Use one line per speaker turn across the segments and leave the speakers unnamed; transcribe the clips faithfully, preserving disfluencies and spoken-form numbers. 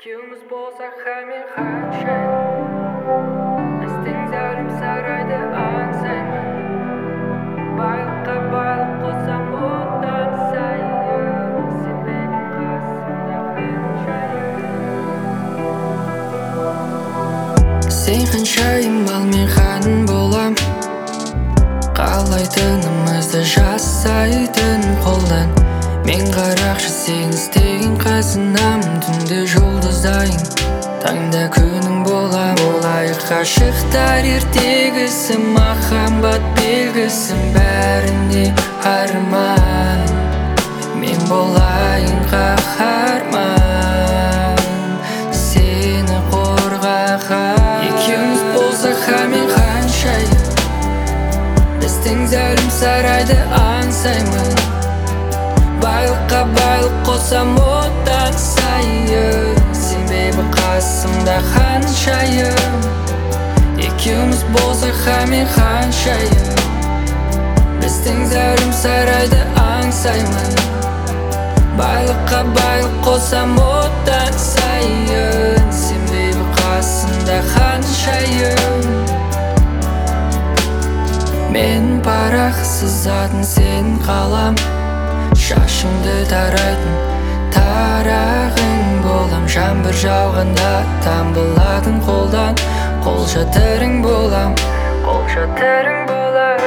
Екеуміз болсақ хәмин ханша істің зәулім сарайды аңсаймын байлыққа байлық қосам одан сайын сен менің қасымда ханшайым сен ханшайым ал мен хан болам қалайтынымызды жасайтын қолдан мен қарақшы сен істеген қасынамын түнде жұлдыздайын таңда күнің болам болайық ғашықтар ертегісі махаббат белгісі бәріне арман мен болайын қаһарман сені қорғаған екеуміз болсақ хәмин ханшайым біздің зәулім сарайды аңсаймын байлыққа байлық қосам одан сайын сен бейбі қасымда ханшайым екеуміз болсақ хәмин ханшайым біздің зәулім сарайды аңсаймын байлыққа байлық қосам одан сайын сен бейбі қасымда ханшайым мен парақ сызатын сен қалам шашыңды тарайтын тарағың болам жаңбыр жауғанда тамбылатын қолдан қолшатырың болам қолшатырың болам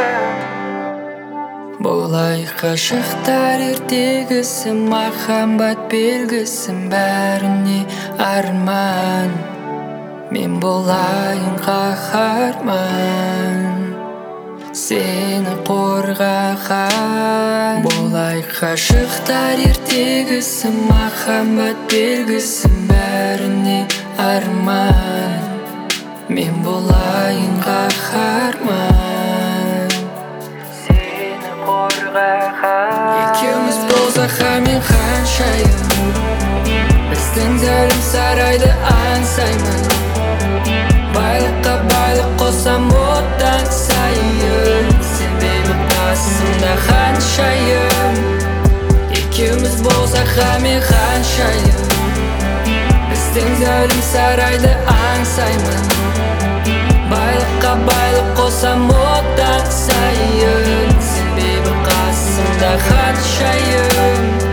болайық ғашықтар ертегісі махаббат белгісі бәріне арман мен болайын қаһарман сені қорғаған болайық ғашықтар ертегісі махаббат белгісі бәріне арман мен болайын қаһарман сені қорғаған екеуміз болсақ хәмин ханшайым біздің зәулім сарайды аңсаймын байлыққа байлық қосам одан сайын сен бейбіт қасымда ханшайым екеуміз болсақ хәмин ханшайым біздің зәулім сарайды аңсаймын байлыққа байлық қосам одан сайын сен бейбіт қасымда ханшайым